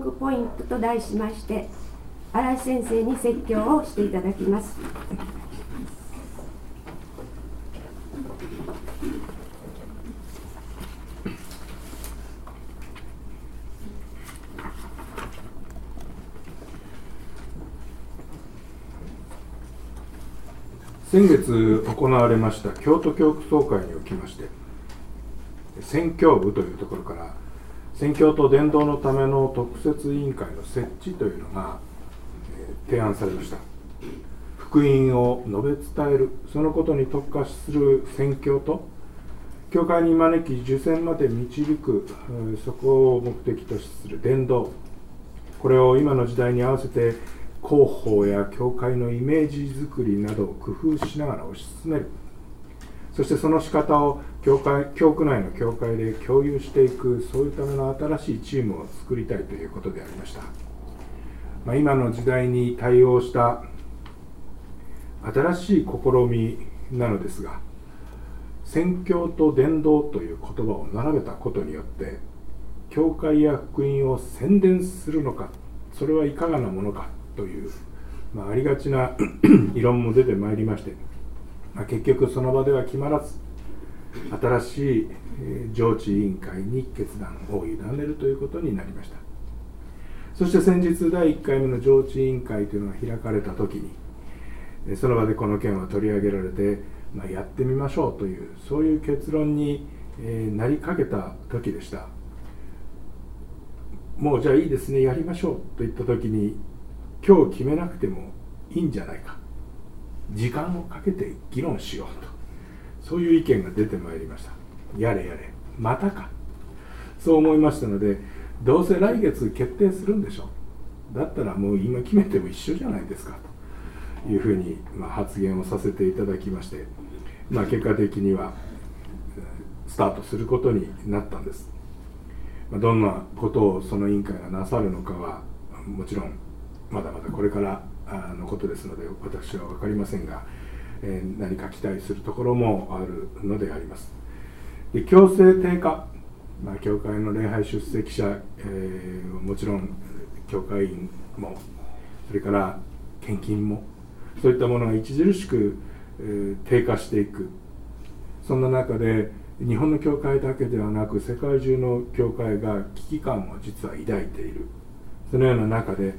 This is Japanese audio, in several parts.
6ポイントと題しまして、荒井先生に説教をしていただきます。 先月行われました京都教区総会におきまして、宣教部というところから宣教と伝道のための特設委員会の設置というのが提案されました。福音を述べ伝える、そのことに特化する宣教と、教会に招き受洗まで導く、そこを目的とする伝道、これを今の時代に合わせて広報や教会のイメージ作りなどを工夫しながら推し進める。そしてその仕方を教区内の教会で共有していく、そういうための新しいチームを作りたいということでありました。今の時代に対応した新しい試みなのですが、宣教と伝道という言葉を並べたことによって、教会や福音を宣伝するのか、それはいかがなものかという、ありがちな異論も出てまいりまして、結局その場では決まらず、新しい上智委員会に決断を委ねるということになりました。そして先日第1回目の上智委員会というのが開かれた時に、その場でこの件は取り上げられて、やってみましょうという、そういう結論になりかけた時でした。もうじゃあいいですね、やりましょうといった時に、今日決めなくてもいいんじゃないか、時間をかけて議論しようと、そういう意見が出てまいりました。やれやれまたか、そう思いましたので、どうせ来月決定するんでしょう、だったらもう今決めても一緒じゃないですかというふうに発言をさせていただきまして、結果的にはスタートすることになったんです。どんなことをその委員会がなさるのかはもちろんまだまだこれからのことですので、私は分かりませんが、何か期待するところもあるのであります。で、強制低下、教会の礼拝出席者、もちろん教会員も、それから献金も、そういったものが著しく、低下していく。そんな中で日本の教会だけではなく、世界中の教会が危機感を実は抱いている。そのような中で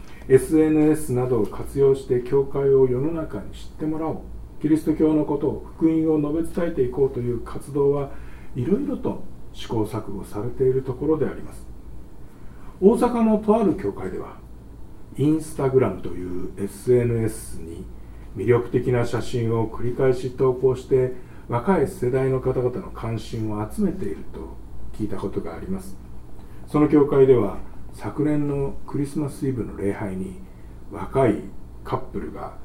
SNS などを活用して教会を世の中に知ってもらおう、キリスト教のことを、福音を述べ伝えていこうという活動はいろいろと試行錯誤されているところであります。大阪のとある教会では、インスタグラムという SNS に魅力的な写真を繰り返し投稿して、若い世代の方々の関心を集めていると聞いたことがあります。その教会では、昨年のクリスマスイブの礼拝に若いカップルが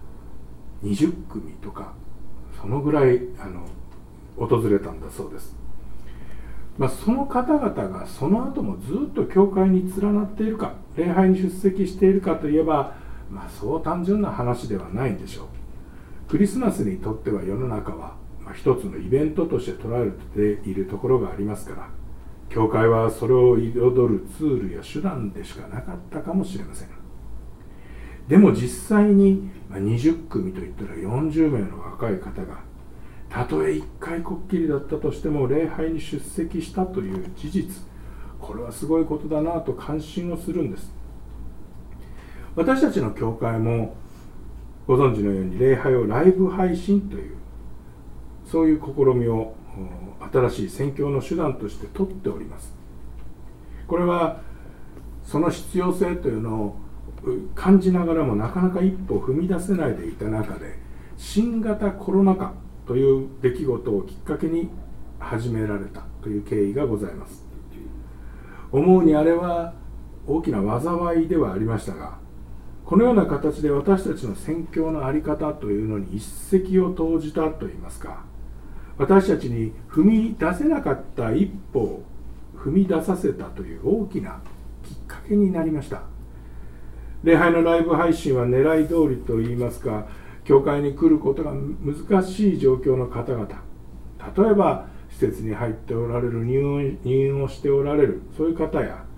20組とか、そのぐらい訪れたんだそうです。その方々がその後もずっと教会に連なっているか、礼拝に出席しているかといえば、そう単純な話ではないんでしょう。クリスマスにとっては世の中は一つのイベントとして捉えているところがありますから、教会はそれを彩るツールや手段でしかなかったかもしれません。でも実際に20組といったら40名の若い方が、たとえ1回こっきりだったとしても礼拝に出席したという事実、これはすごいことだなと感心をするんです。私たちの教会もご存知のように、礼拝をライブ配信という、そういう試みを新しい宣教の手段として取っております。これはその必要性というのを感じながらも、なかなか一歩踏み出せないでいた中で、新型コロナ禍という出来事をきっかけに始められたという経緯がございます。思うにあれは大きな災いではありましたが、このような形で私たちの宣教の在り方というのに一石を投じたといいますか、私たちに踏み出せなかった一歩を踏み出させたという大きなきっかけになりました。礼拝のライブ配信は狙い通りといいますか、教会に来ることが難しい状況の方々、例えば施設に入っておられる、入院をしておられる、そういう方や、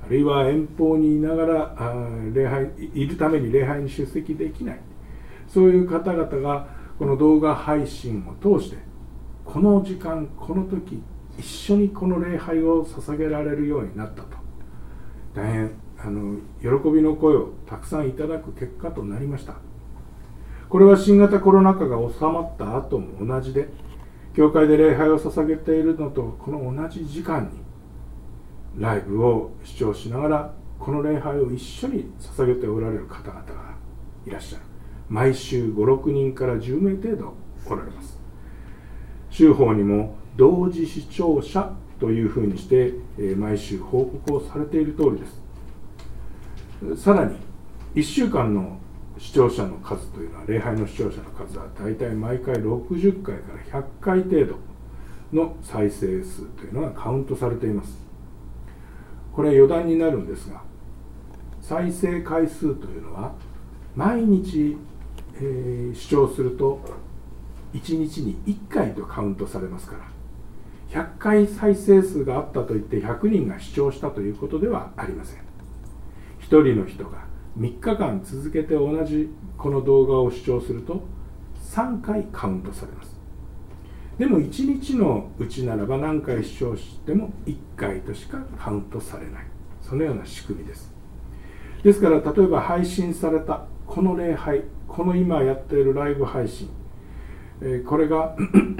あるいは遠方にいながらいるために礼拝に出席できない、そういう方々がこの動画配信を通してこの時間この時一緒にこの礼拝を捧げられるようになったと、大変喜びの声をたくさんいただく結果となりました。これは新型コロナ禍が収まった後も同じで、教会で礼拝を捧げているのとこの同じ時間にライブを視聴しながらこの礼拝を一緒に捧げておられる方々がいらっしゃる。毎週5、6人から10名程度おられます。週報にも同時視聴者というふうにして毎週報告をされている通りです。さらに1週間の視聴者の数というのは、礼拝の視聴者の数はだいたい毎回60回から100回程度の再生数というのがカウントされています。これは余談になるんですが、再生回数というのは毎日、視聴すると1日に1回とカウントされますから、100回再生数があったといって100人が視聴したということではありません。1人の人が3日間続けて同じこの動画を視聴すると3回カウントされます。でも1日のうちならば何回視聴しても1回としかカウントされない、そのような仕組みです。ですから例えば配信されたこの礼拝、この今やっているライブ配信、これが、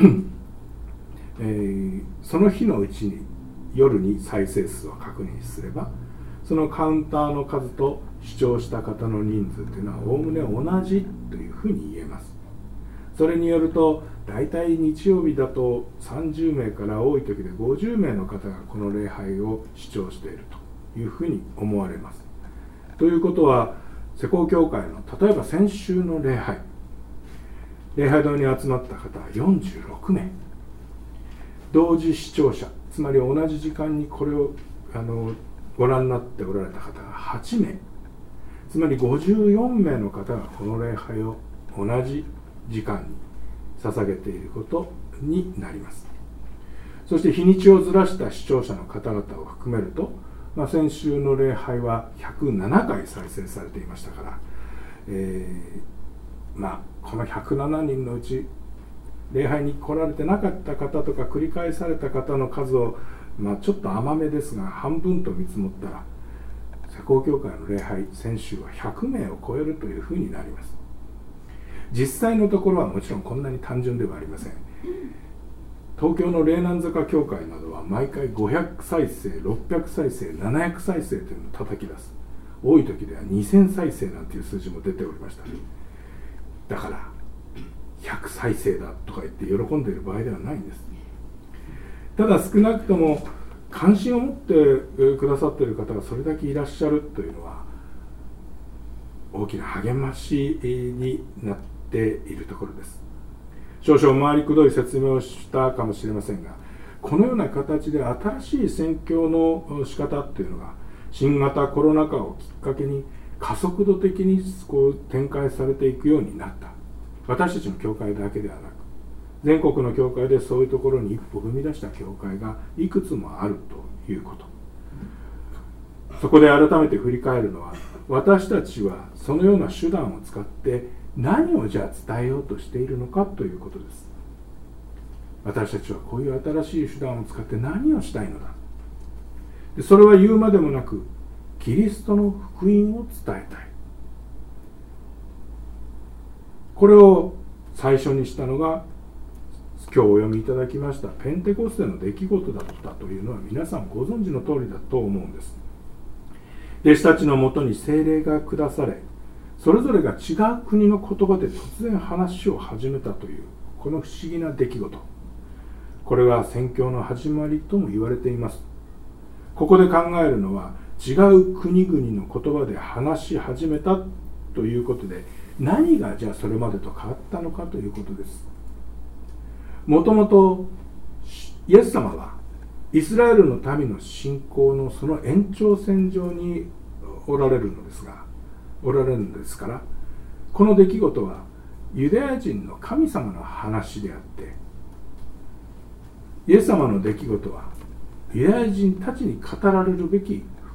その日のうちに夜に再生数を確認すれば、そのカウンターの数と視聴した方の人数というのはおおむね同じというふうに言えます。それによると大体日曜日だと30名から多い時で50名の方がこの礼拝を視聴しているというふうに思われます。ということは、施工教会の例えば先週の礼拝堂に集まった方は46名、同時視聴者、つまり同じ時間にこれをご覧になっておられた方が8名、つまり54名の方がこの礼拝を同じ時間に捧げていることになります。そして日にちをずらした視聴者の方々を含めると、先週の礼拝は107回再生されていましたから、この107人のうち礼拝に来られてなかった方とか繰り返された方の数を、ちょっと甘めですが半分と見積もったら、施工教会の礼拝先週は100名を超えるというふうになります。実際のところはもちろんこんなに単純ではありません。東京の霊南坂教会などは毎回500再生、600再生、700再生というのを叩き出す。多い時では2000再生なんていう数字も出ておりました。だから100再生だとか言って喜んでいる場合ではないんです。ただ少なくとも関心を持ってくださっている方がそれだけいらっしゃるというのは大きな励ましになっているところです。少々回りくどい説明をしたかもしれませんが、このような形で新しい宣教の仕方というのが新型コロナ禍をきっかけに加速度的に展開されていくようになった。私たちの教会だけではなく、全国の教会でそういうところに一歩踏み出した教会がいくつもあるということ。そこで改めて振り返るのは、私たちはそのような手段を使って何をじゃあ伝えようとしているのかということです。私たちはこういう新しい手段を使って何をしたいのだ。でそれは言うまでもなく、キリストの福音を伝えたい。これを最初にしたのが今日お読みいただきましたペンテコステの出来事だったというのは皆さんご存知の通りだと思うんです。弟子たちのもとに聖霊が下され、それぞれが違う国の言葉で突然話を始めたというこの不思議な出来事、これは宣教の始まりとも言われています。ここで考えるのは、違う国々の言葉で話し始めたということで、何がじゃあそれまでと変わったのかということです。もともとイエス様はイスラエルの民の信仰のその延長線上におられるんですから、この出来事はユダヤ人の神様の話であって、イエス様の出来事はユダヤ人たちに語られるべき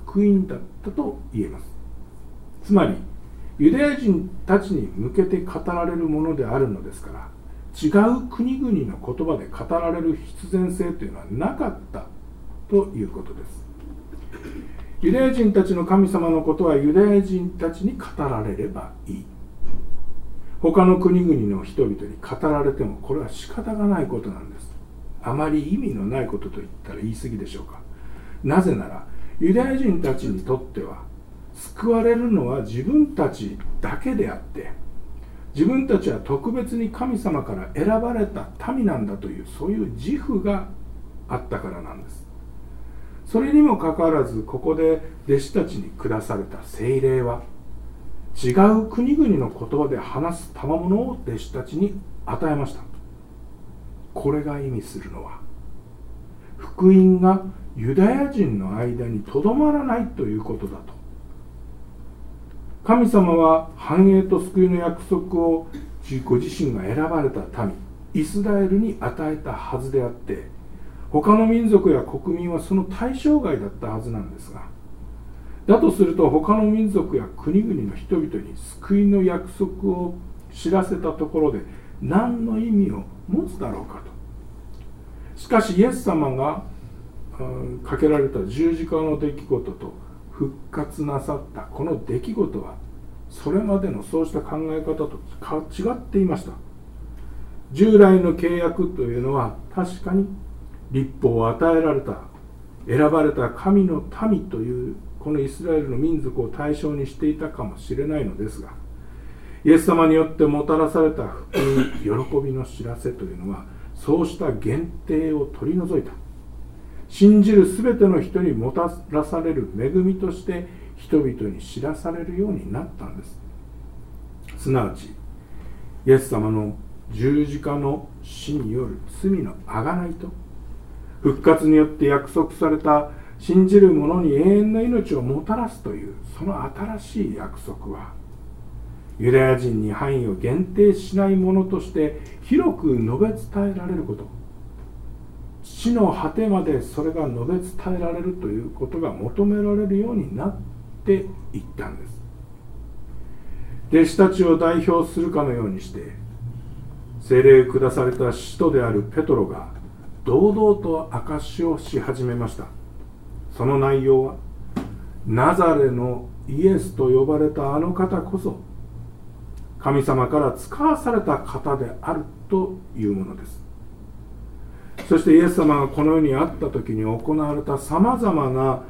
福音だったと言えます。つまりユダヤ人たちに向けて語られるものであるのですから、違う国々の言葉で語られる必然性というのはなかったということです。ユダヤ人たちの神様のことはユダヤ人たちに語られればいい。他の国々の人々に語られてもこれは仕方がないことなんです。あまり意味のないことと言ったら言い過ぎでしょうか。なぜならユダヤ人たちにとっては救われるのは自分たちだけであって、自分たちは特別に神様から選ばれた民なんだという、そういう自負があったからなんです。それにもかかわらず、ここで弟子たちに下された聖霊は違う国々の言葉で話す賜物を弟子たちに与えました。これが意味するのは、福音がユダヤ人の間にとどまらないということだと。神様は繁栄と救いの約束をご自身が選ばれた民イスラエルに与えたはずであって、他の民族や国民はその対象外だったはずなんですが、だとすると他の民族や国々の人々に救いの約束を知らせたところで何の意味を持つだろうかと。しかしイエス様がかけられた十字架の出来事と復活なさったこの出来事は、それまでのそうした考え方と違っていました。従来の契約というのは確かに律法を与えられた選ばれた神の民というこのイスラエルの民族を対象にしていたかもしれないのですが、イエス様によってもたらされた福音、喜びの知らせというのはそうした限定を取り除いた、信じるすべての人にもたらされる恵みとして人々に知らされるようになったんです。すなわちイエス様の十字架の死による罪の贖いと復活によって約束された信じる者に永遠の命をもたらすという、その新しい約束はユダヤ人に範囲を限定しないものとして広く述べ伝えられること、地の果てまでそれが述べ伝えられるということが求められるようになっていったんです。弟子たちを代表するかのようにして聖霊下された使徒であるペトロが堂々と証しをし始めました。その内容は、ナザレのイエスと呼ばれたあの方こそ神様から使わされた方であるというものです。そしてイエス様がこの世にあった時に行われたさまざまな、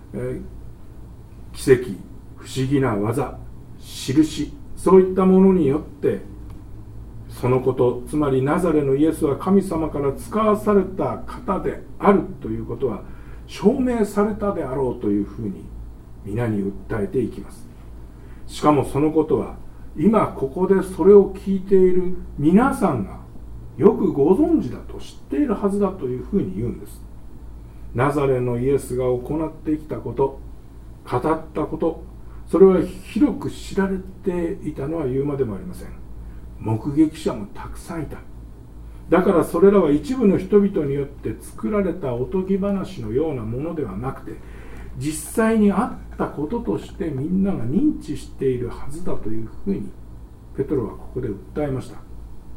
奇跡、不思議な技、印、そういったものによってそのこと、つまりナザレのイエスは神様から使わされた方であるということは証明されたであろうというふうに皆に訴えていきます。しかもそのことは今ここでそれを聞いている皆さんがよくご存知だと知っているはずだというふうに言うんです。ナザレのイエスが行ってきたこと、語ったこと、それは広く知られていたのは言うまでもありません。目撃者もたくさんいた。だからそれらは一部の人々によって作られたおとぎ話のようなものではなくて、実際にあったこととしてみんなが認知しているはずだというふうにペトロはここで訴えました。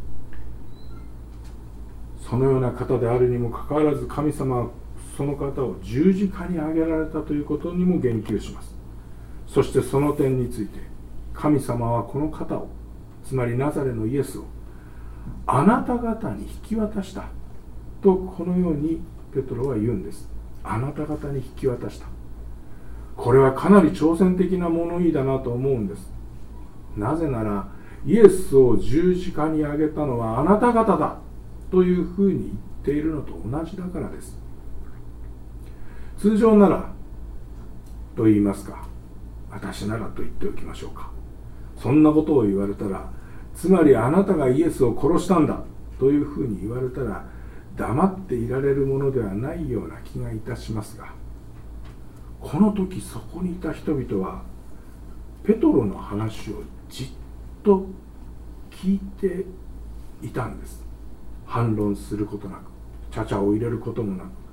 そのような方であるにもかかわらず、神様はその方を十字架に上げられたということにも言及します。そしてその点について神様はこの方を、つまりナザレのイエスをあなた方に引き渡したとこのようにペトロは言うんです。あなた方に引き渡した。これはかなり挑戦的な物言いだなと思うんです。なぜならイエスを十字架に上げたのはあなた方だというふうに言っているのと同じだからです。通常ならと言いますか、私ならと言っておきましょうか、そんなことを言われたら、つまりあなたがイエスを殺したんだというふうに言われたら黙っていられるものではないような気がいたしますが、この時そこにいた人々はペトロの話をじっと聞いていたんです。反論することなく、ちゃちゃを入れることもなく、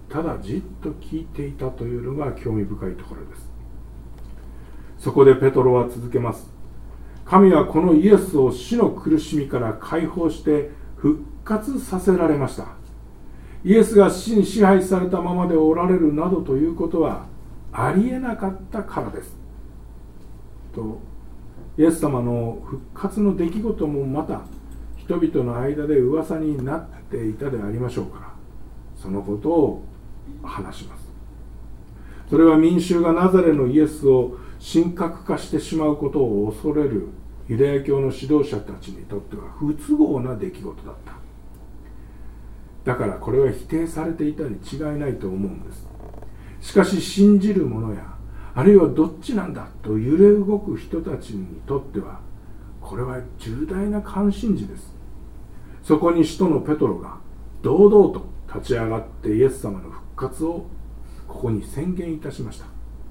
ただじっと聞いていたというのが興味深いところです。そこでペトロは続けます。神はこのイエスを死の苦しみから解放して復活させられました。イエスが死に支配されたままでおられるなどということはありえなかったからですと、イエス様の復活の出来事もまた人々の間で噂になっていたでありましょうから、そのことを話します。それは民衆がナザレのイエスを神格化してしまうことを恐れるユダヤ教の指導者たちにとっては不都合な出来事だった。だからこれは否定されていたに違いないと思うんです。しかし信じる者や、あるいはどっちなんだと揺れ動く人たちにとっては、これは重大な関心事です。そこに使徒のペトロが堂々と立ち上がってイエス様の復活をここに宣言いたしました。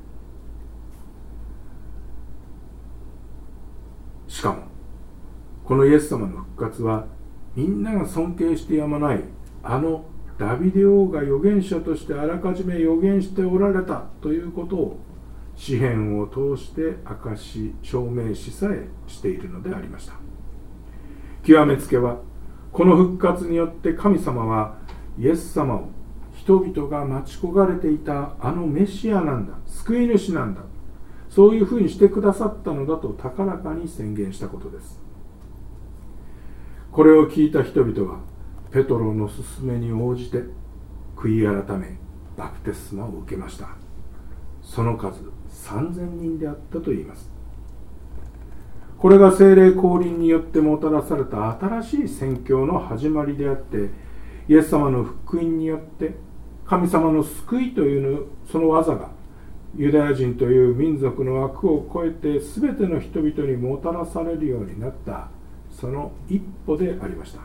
しかもこのイエス様の復活は、みんなが尊敬してやまないあのダビデ王が預言者としてあらかじめ預言しておられたということを詩篇を通して証し証明しさえしているのでありました。極めつけは、この復活によって神様はイエス様を人々が待ち焦がれていたあのメシアなんだ、救い主なんだ、そういうふうにしてくださったのだと高らかに宣言したことです。これを聞いた人々はペトロの勧めに応じて悔い改めバプテスマを受けました。その数3000人であったといいます。これが聖霊降臨によってもたらされた新しい宣教の始まりであって、イエス様の福音によって神様の救いというその技がユダヤ人という民族の枠を超えて全ての人々にもたらされるようになった、その一歩でありました。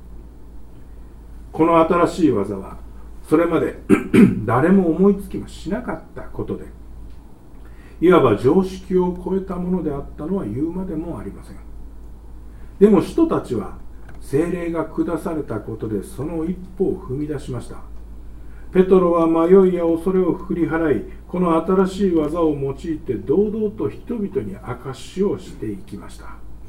この新しい技はそれまで誰も思いつきもしなかったことで、いわば常識を超えたものであったのは言うまでもありません。でも使徒たちは聖霊が下されたことでその一歩を踏み出しました。ペトロは迷いや恐れを振り払い、この新しい技を用いて堂々と人々に証しをしていきました。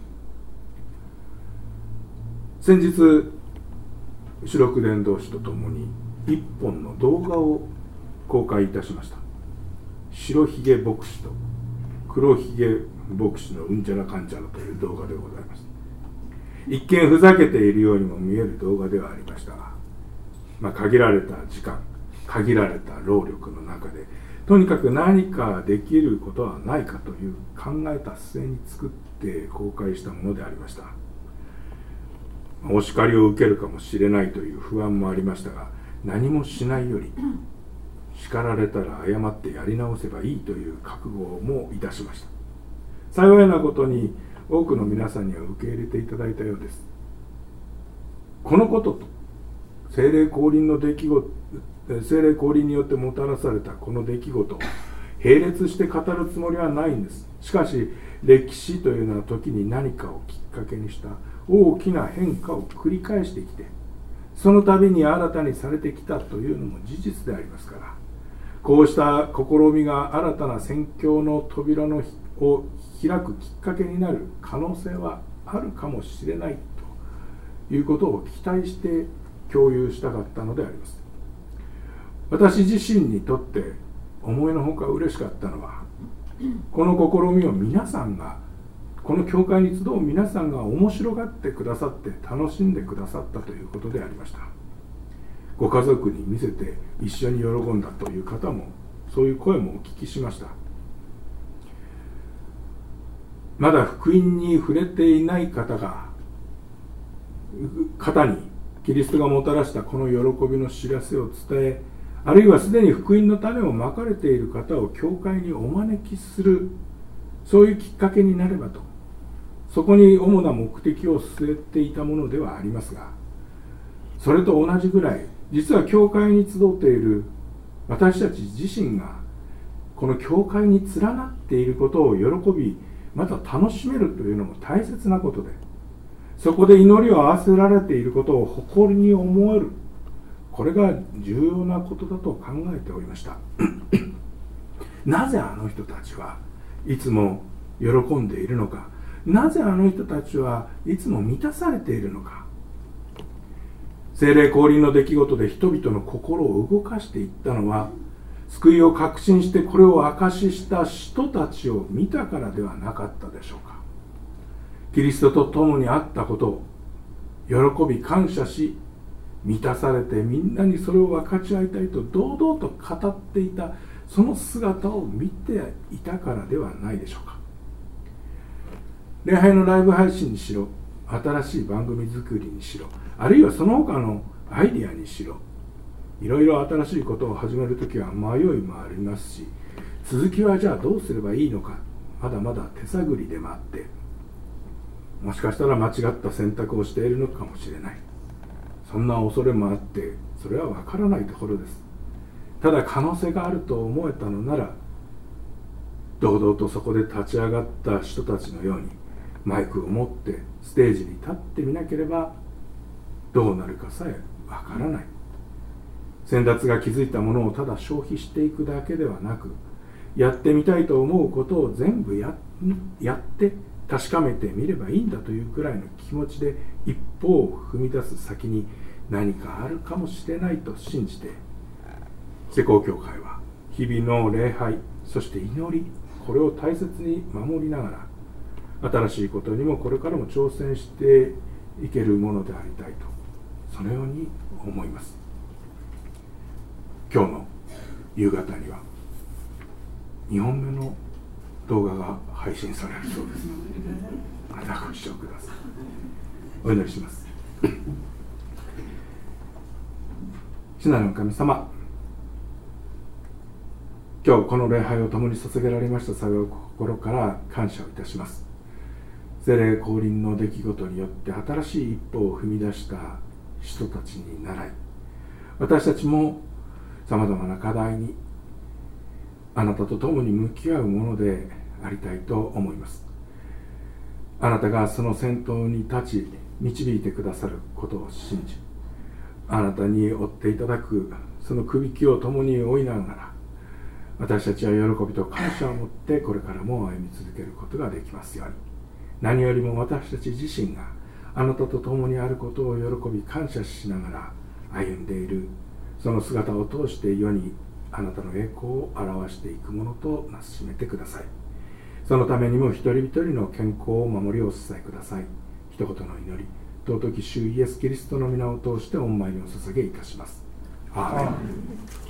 先日主録伝道師とともに一本の動画を公開いたしました。白ひげ牧師と黒ひげ牧師のうんちゃらかんちゃらという動画でございます。一見ふざけているようにも見える動画ではありましたが、限られた時間、限られた労力の中でとにかく何かできることはないかという考えた末に作って公開したものでありました。お叱りを受けるかもしれないという不安もありましたが、何もしないより叱られたら謝ってやり直せばいいという覚悟もいたしました。幸いなことに多くの皆さんには受け入れていただいたようです。このことと聖霊降臨の出来事、聖霊降臨によってもたらされたこの出来事を並列して語るつもりはないんです。しかし歴史というのは時に何かをきっかけにした大きな変化を繰り返してきて、その度に新たにされてきたというのも事実でありますから、こうした試みが新たな宣教の扉を開くきっかけになる可能性はあるかもしれないということを期待して共有したかったのであります。私自身にとって思いのほか嬉しかったのは、この試みを皆さんが、この教会に集う皆さんが面白がってくださって楽しんでくださったということでありました。ご家族に見せて一緒に喜んだという方も、そういう声もお聞きしました。まだ福音に触れていない方にキリストがもたらしたこの喜びの知らせを伝え、あるいはすでに福音の種をまかれている方を教会にお招きする、そういうきっかけになればと、そこに主な目的を据えていたものではありますが、それと同じぐらい実は教会に集っている私たち自身がこの教会に連なっていることを喜び、また楽しめるというのも大切なことで、そこで祈りを合わせられていることを誇りに思える、 これが重要なことだと考えておりましたなぜあの人たちはいつも喜んでいるのか、なぜあの人たちはいつも満たされているのか。聖霊降臨の出来事で人々の心を動かしていったのは、救いを確信してこれを証しした人たちを見たからではなかったでしょうか。キリストと共にあったことを喜び感謝し、満たされてみんなにそれを分かち合いたいと堂々と語っていた、その姿を見ていたからではないでしょうか。礼拝のライブ配信にしろ、新しい番組作りにしろ、あるいはその他のアイディアにしろ、いろいろ新しいことを始めるときは迷いもありますし、続きはじゃあどうすればいいのか、まだまだ手探りでもあって、もしかしたら間違った選択をしているのかもしれない、そんな恐れもあって、それは分からないところです。ただ可能性があると思えたのなら、堂々とそこで立ち上がった人たちのようにマイクを持ってステージに立ってみなければどうなるかさえわからない。先達が築いたものをただ消費していくだけではなく、やってみたいと思うことを全部やって確かめてみればいいんだというくらいの気持ちで一歩を踏み出す先に何かあるかもしれないと信じて、世耕教会は日々の礼拝、そして祈り、これを大切に守りながら、新しいことにもこれからも挑戦していけるものでありたいと、そのように思います。今日の夕方には2本目の動画が配信されるそうです。あなたご視聴ください。お祈りします。主なる神様、今日この礼拝を共に捧げられました幸いを心から感謝をいたします。聖霊降臨の出来事によって新しい一歩を踏み出した人たちに倣い、私たちもさまざまな課題にあなたと共に向き合うものでありたいと思います。あなたがその先頭に立ち導いてくださることを信じ、あなたに追っていただくそのくびきを共に追いながら、私たちは喜びと感謝を持ってこれからも歩み続けることができますように。何よりも私たち自身があなたと共にあることを喜び感謝しながら歩んでいる、その姿を通して世にあなたの栄光を表していくものとなすしめてください。そのためにも一人一人の健康を守りお支えください。一言の祈り、尊き主イエス・キリストの皆を通して御前にお捧げいたします。アーメン。